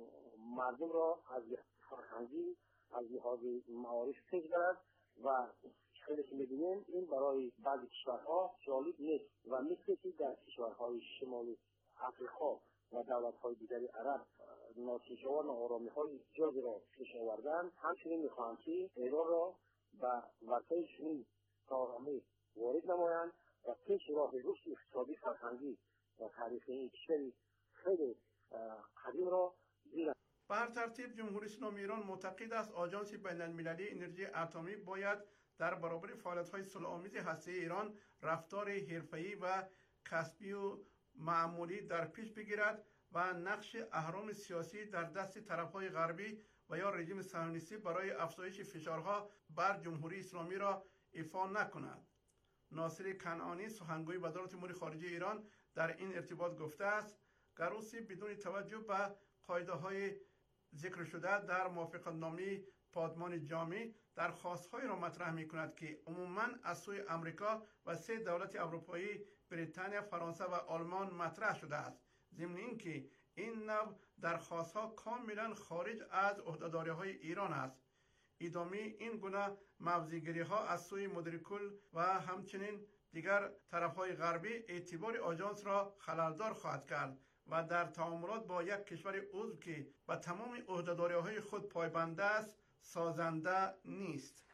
مردم را از فرهنگی از لحاظ معارف پیش برد و خیلی که می‌بینیم این برای بعضی کشورها جالب نیست و مثل که در کشورهای شمالی افریقا و دولت‌های دیگری عرب ناکیشه و ناآرامی‌های زیادی را پیش آوردن، همچنین می‌خواهند که ایران را به ورطه چنین ناآرامی وارد نمایند و پیش راه رشد اقتصادی فرهنگی و تاریخی این کشور خیلی قدیم را گیرند. به هر ترتیب جمهوری اسلامی ایران معتقد است آژانس بین‌المللی انرژی اتمی باید در برابر فعالیت‌های صلح‌آمیز هسته‌ای ایران رفتار حرفه‌ای و کسبی و معمولی در پیش بگیرد و نقش اهرم سیاسی در دست طرف‌های غربی و یا رژیم صهیونیستی برای افزایش فشارها بر جمهوری اسلامی را ایفا نکند. ناصر کنعانی سخنگوی وزارت امور خارجه ایران در این ارتباط گفته است: گروسی بدون توجه به قاعده‌های ذکر شده در موافقتنامه پادمان جامع درخواست‌هایی را مطرح می‌کند که عموماً از سوی آمریکا و سه دولت اروپایی بریتانیا، فرانسه و آلمان مطرح شده است. ضمن اینکه این نوع درخواست‌ها کاملاً خارج از عهده‌داری‌های ایران است. ادامه این گونه موضع‌گیری‌ها از سوی مدیرکل و همچنین دیگر طرف‌های غربی اعتبار آژانس را خلل‌دار خواهد کرد و در تعاملات با یک کشور عضو که به تمام عهده‌داری‌های خود پایبند است سازنده نیست.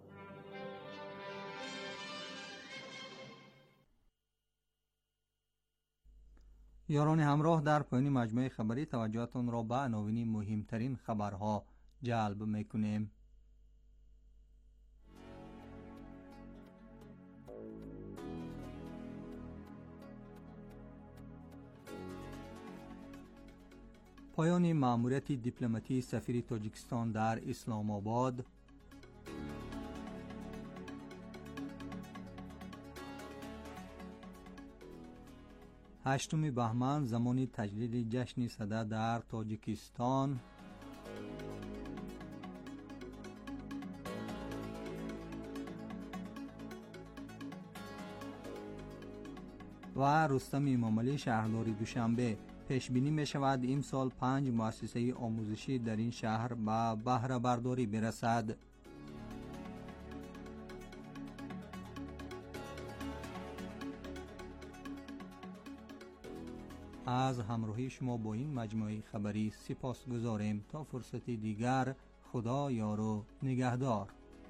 یاران همراه، در پایان مجموعه خبری توجهتان را به عناوین مهمترین خبرها جلب می‌کنیم. پایان مأموریت دیپلماتی سفیر تاجیکستان در اسلام آباد. هشتم بهمن زمان تجلیل جشن صده در تاجیکستان. و رستم امامعلی شهردار دوشنبه. پیش بینی می شود امسال پنج مؤسسه آموزشی در این شهر به بهره برداری برسد. از همراهی شما با این مجموعه خبری سپاس گذاریم. تا فرصتی دیگر، خدا یار و نگهدار.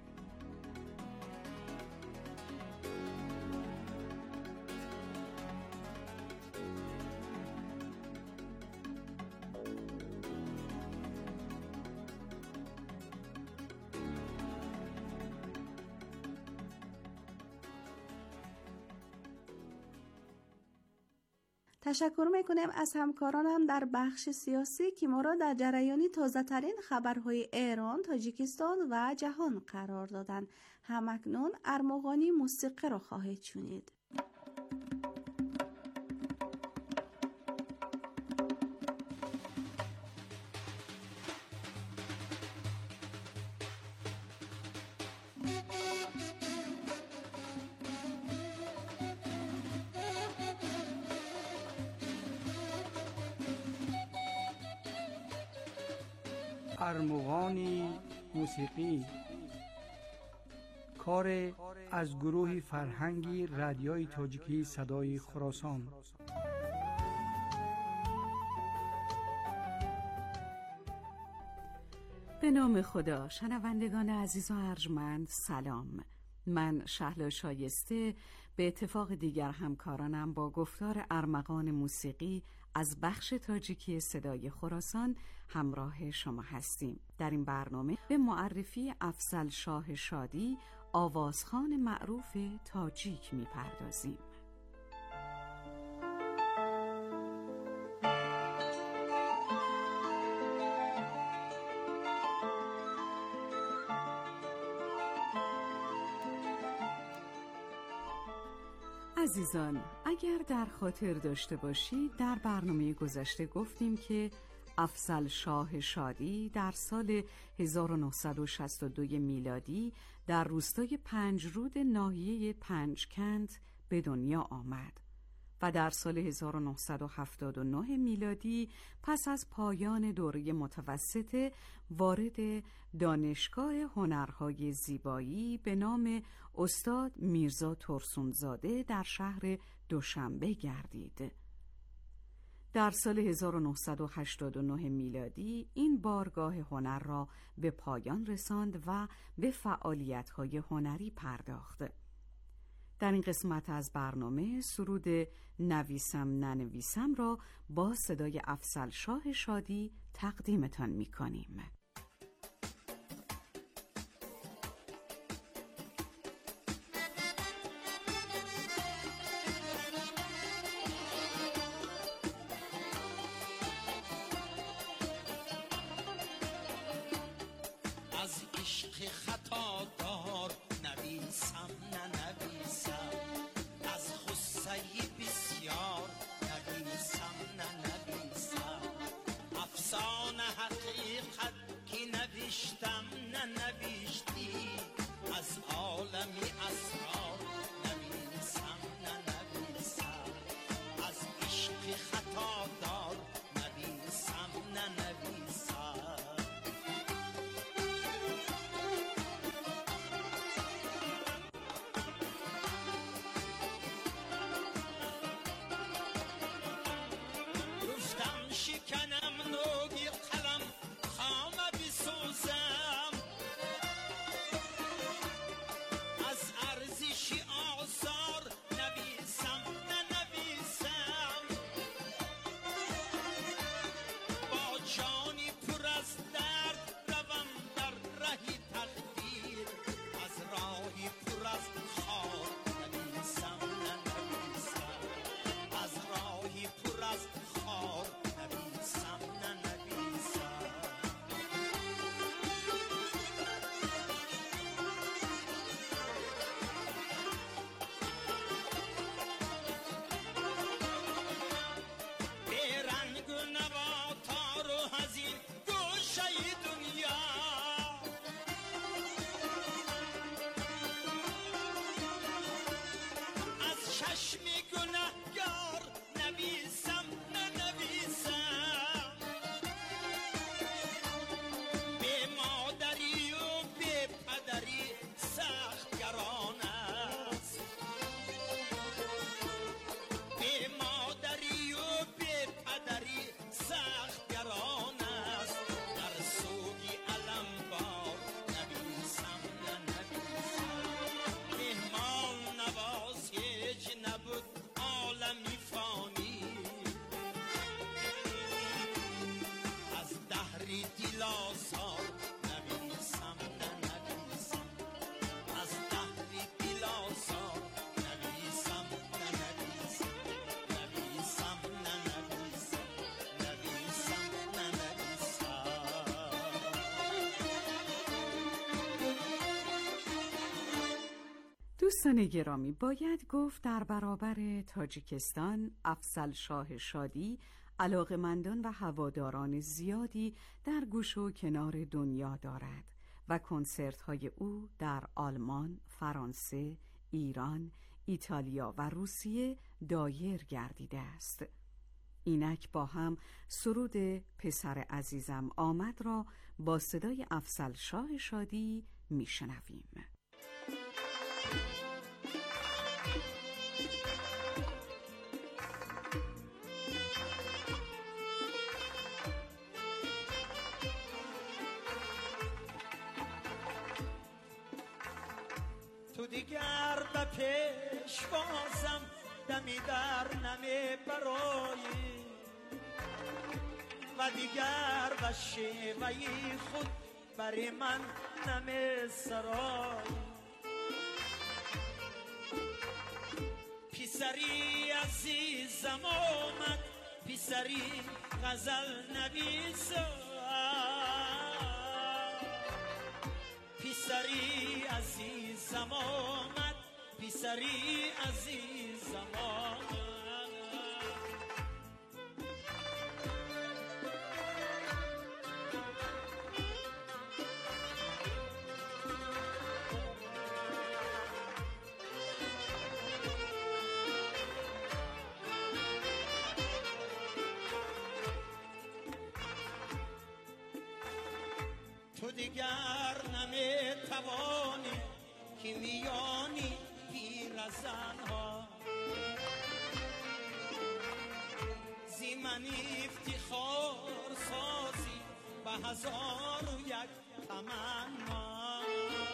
تشکر میکنیم از همکارانم در بخش سیاسی که ما را در جریانی تازه ترین خبرهای ایران، تاجیکستان و جهان قرار دادند. همکنون ارمغانی موسیقی را خواهید شنید. ارمغانی موسیقی، کار از گروه فرهنگی رادیوی تاجیکی صدای خراسان. به نام خدا. شنوندگان عزیز و ارجمند، سلام. من شهلا شایسته به اتفاق دیگر همکارانم با گفتار ارمغان موسیقی از بخش تاجیکی صدای خراسان همراه شما هستیم. در این برنامه به معرفی افضل شاه شادی، آوازخوان معروف تاجیک می‌پردازیم. عزیزان، اگر در خاطر داشته باشید، در برنامه گذشته گفتیم که افضل شاه شادی در سال هزار و نهصد و شصت و دو میلادی در روستای پنجرود ناحیه پنجکند به دنیا آمد و در سال هزار و نهصد و هفتاد و نه میلادی پس از پایان دوره متوسطه وارد دانشگاه هنرهای زیبایی به نام استاد میرزا ترسونزاده در شهر دوشنبه گردید. در سال هزار و نهصد و هشتاد و نه میلادی این بارگاه هنر را به پایان رساند و به فعالیت‌های هنری پرداخت. در این قسمت از برنامه سرود نویسم ننویسم را با صدای افضل شاه شادی تقدیمتان می‌کنیم. از عشق خطا دار نویسم ننویسم، از غصه بسیار نویسم ننویسم، افسانه حقیقت که نوشتم ننوشتی، از عالم اسرار نویسم ننویسم، از عشق خطا دار نویسم ننویسم. دوستان گرامی، باید گفت در برابر تاجیکستان افضل شاه شادی علاقمندان و هواداران زیادی در گوش و کنار دنیا دارد و کنسرت‌های او در آلمان، فرانسه، ایران، ایتالیا و روسیه دایر گردیده است. اینک با هم سرود پسر عزیزم آمد را با صدای افضل شاه شادی میشنویم. تو دیگر به پیشوازم دمی در نمی برایی و دیگر به شیوهی خود برای من نمی سرایی. پیسری عزیزم آمد، پیسری غزل نویسم، پیسری عزیزم آمد، پیسری عزیزم آمد. تو دیگر نمی توانی که میانی پیرزنها، زی من افتخار سازی به هزار و یک تمنا.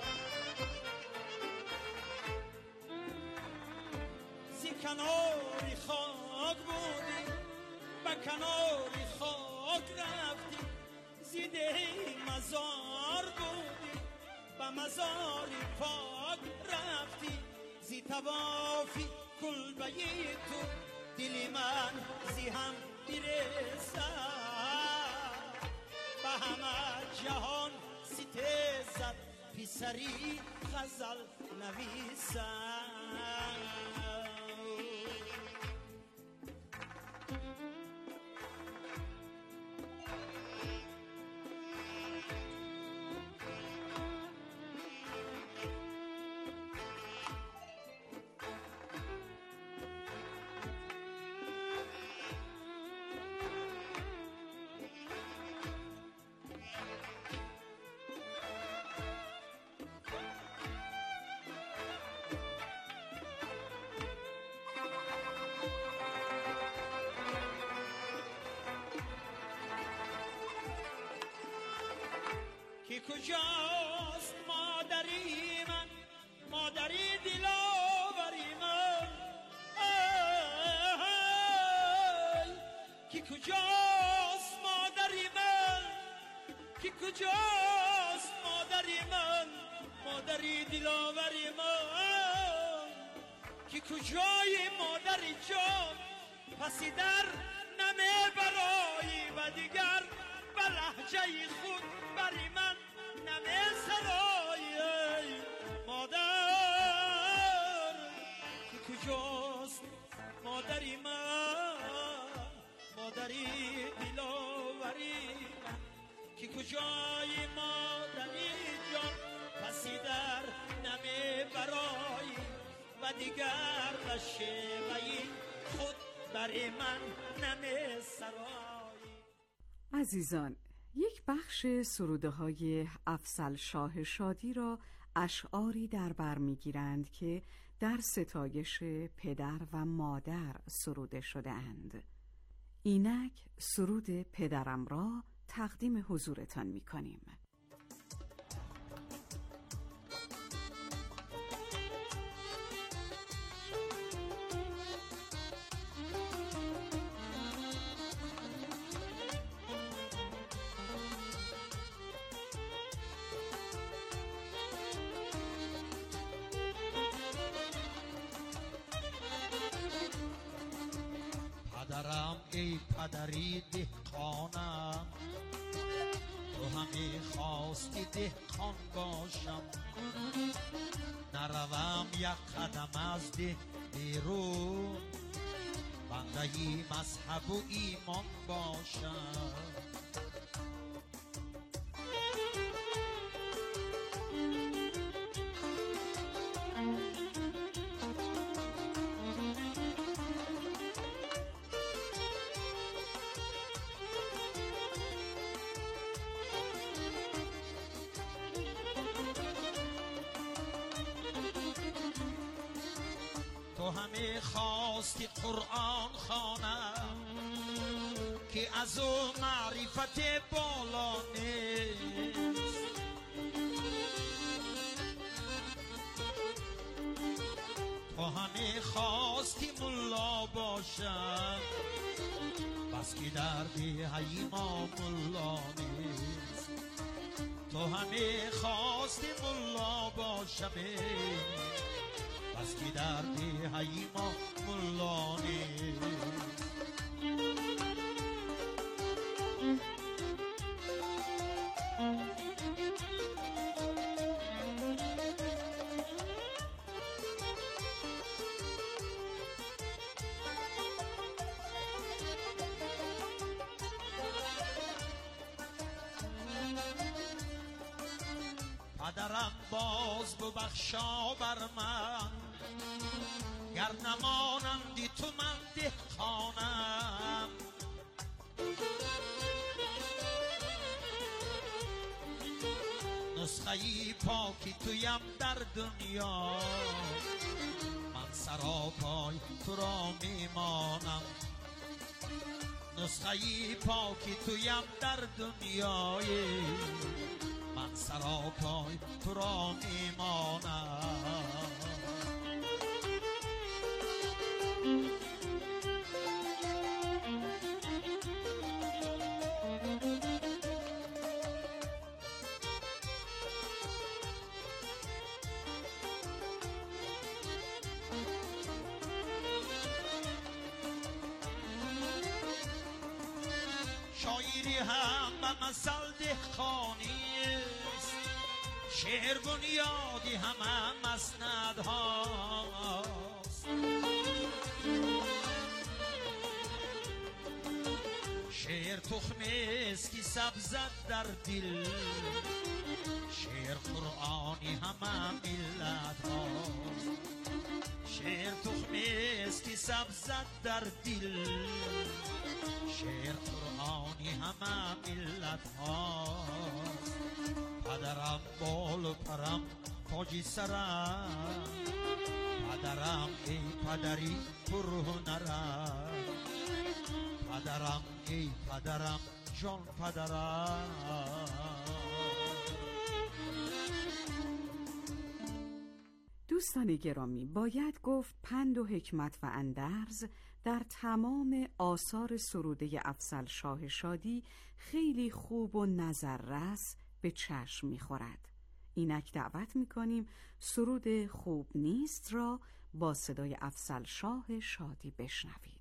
زی کناری خاک بودی به کناری خاک رفتی، زی دهی مزار بودی به مزاری پاک رفتی. زی توافی کلبهی تو دلی من زی هم برسد، به همه جهان ستیزد پیسری غزل نویسد. کی کجاست مادری من، مادری دلاوری من، کی کجاست مادری من، کی کجاست مادری من، مادری دلاوری من. کی کجای مادری جان، پسی در نمی برایی و دیگر به لحجه خود بری من نمی سرایی. مادر کی کجاست مادری من، مادری دلاوری من. کی کجای مادری جان، پسی در نمی برایی و دیگر به شیوهی خود بری من نمی سرایی. عزیزان، یک بخش سروده های افضل شاه شادی را اشعاری در بر میگیرند که در ستایش پدر و مادر سروده شده اند. اینک سرود پدرم را تقدیم حضورتان می کنیم. پدرم ای پدری دهقانم، همه خواستی دهقان باشم، نروم یک قدم از ده بیرون، بندهی مذهب و ایمان باشم. تو همه خواستی قرآن خوانم که از او معرفت بالا نیست، تو همه خواستی ملا باشم، بس که در دهی ما ملا نیست. تو همه خواستی ملا باشم، بس که در دهی ما ملا نیست. پدرم باز ببخشا بر من، گر نمانندی تو من دهقانم. نسخه پاکی تویم در دنیا، من سراپای تو را میمانم. نسخه پاکی تویم در دنیای، من سراپای تو را میمانم. شاعری هم به مثل دهقانی است، شعر بنیادی همه مسند هاست. شعر تخم است که سبزد در دل، شعر قرآنی همه ملت هاست. شعر تخم است که سبزد در دل، شعر قرآنی همه ملت هاست. پدرم بال و پرم تاجی سرم، پدرم ای پدری پرهنرم، پدرم ای پدرم جان پدرم. دوستان گرامی، باید گفت پند و حکمت و اندرز در تمام آثار سروده افضل شاه شادی خیلی خوب و نظررس به چشم می‌خورد. اینک دعوت می‌کنیم سرود خوب نیست را با صدای افضل شاه شادی بشنوید.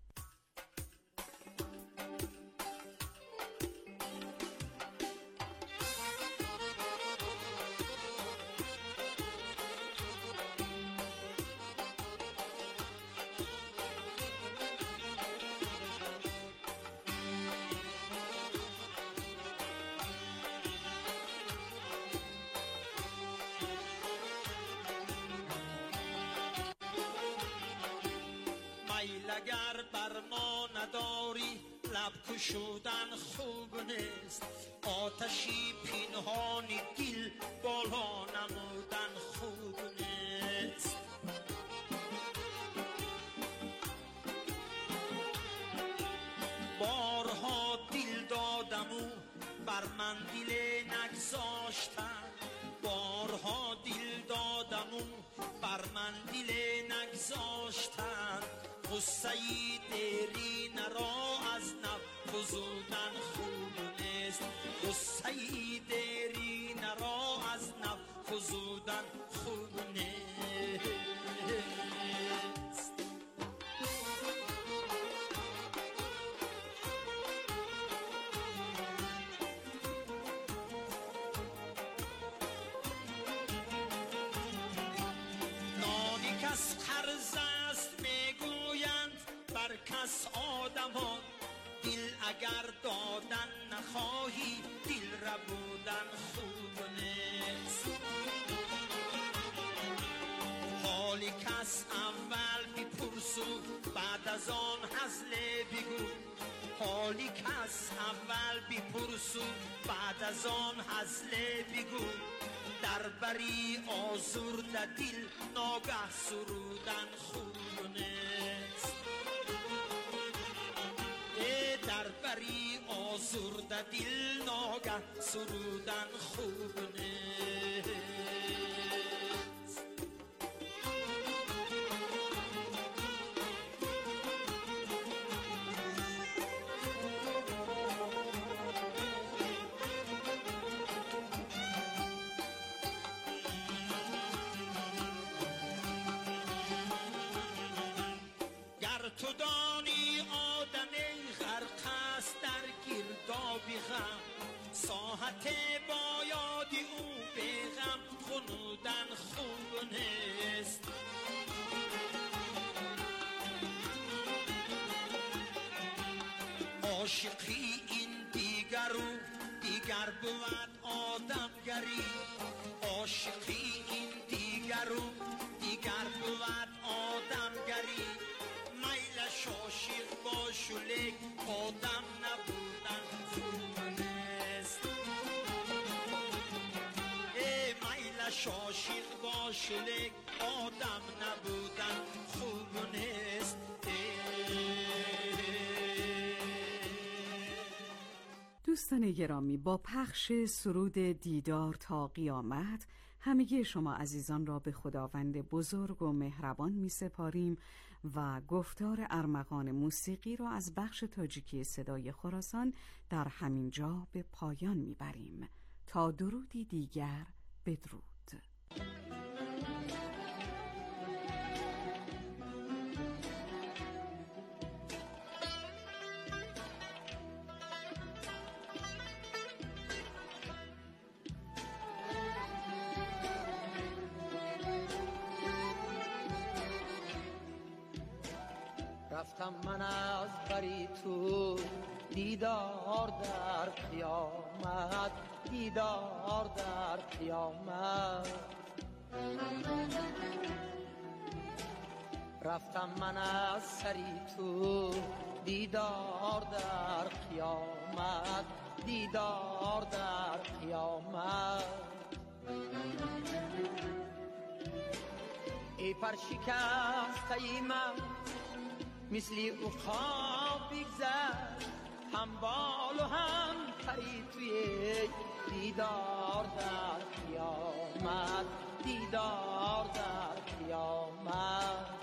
اگر بر ما نداری لب کشودن خوب نیست، آتشی پنهانی دل بالا نمودن خوب نیست. بارها دل دادم و بر من دل نگذاشتن، بارها دل دادم و بر من دل نگذاشتن. غصه دیرین را از نفزودن خوب نیست، غصه دیرین را از نفزودن خوب نیست. کس آدمان دل اگر دادن نخواهی دل را بودن خوب نیست. حالی کس اول بپرسو بعد از آن هزله بگو، حالی کس اول بپرسو بعد از آن هزله بگو، در بری آزرده دل ناگه سرودن خوب نیست. در بری آزرده دل ناگه سرودن خوب نیست. گر تو دانی آدمی غرق است در گردابی غم، ساحت با یادی او به غم خنودن خوب نیست. عاشقی این دیگر و دیگر بود آدمگری، عاشقی این دیگر و دیگر بود آدمگری، میلش عاشق باش و لیک آدم نبودن خوب نیست. ای میلش عاشق باش و لیک آدم نبودن خوب نیست. دوستان گرامی، با پخش سرود دیدار تا قیامت همگی شما عزیزان را به خداوند بزرگ و مهربان می سپاریم و گفتار ارمغان موسیقی را از بخش تاجیکی صدای خراسان در همین جا به پایان می بریم. تا درودی دیگر، بدرود. رفتم من از بری تو دیدار در قیامت، دیدار در قیامت. رفتم من از سری تو دیدار در قیامت، دیدار در قیامت. ای پر شکسته من مثلی او خواب بگذر، هم بال و هم پری توی دیدار در قیامت، دیدار در قیامت.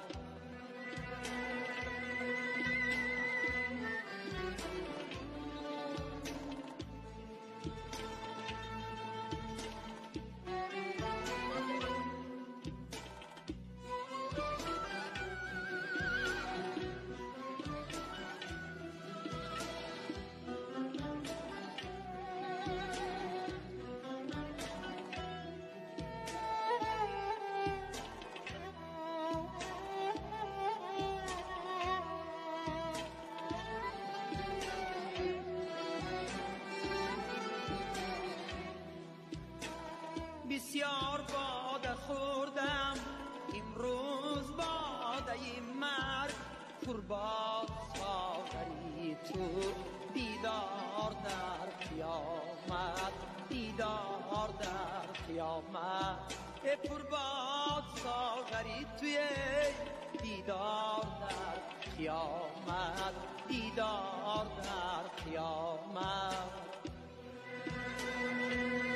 بسیار باده خوردم امروز باده مرگ، قربان ساغری تو دیدار در قیامت، دیدار در قیامت. ای قربان ساغری توی دیدار در قیامت، دیدار در قیامت.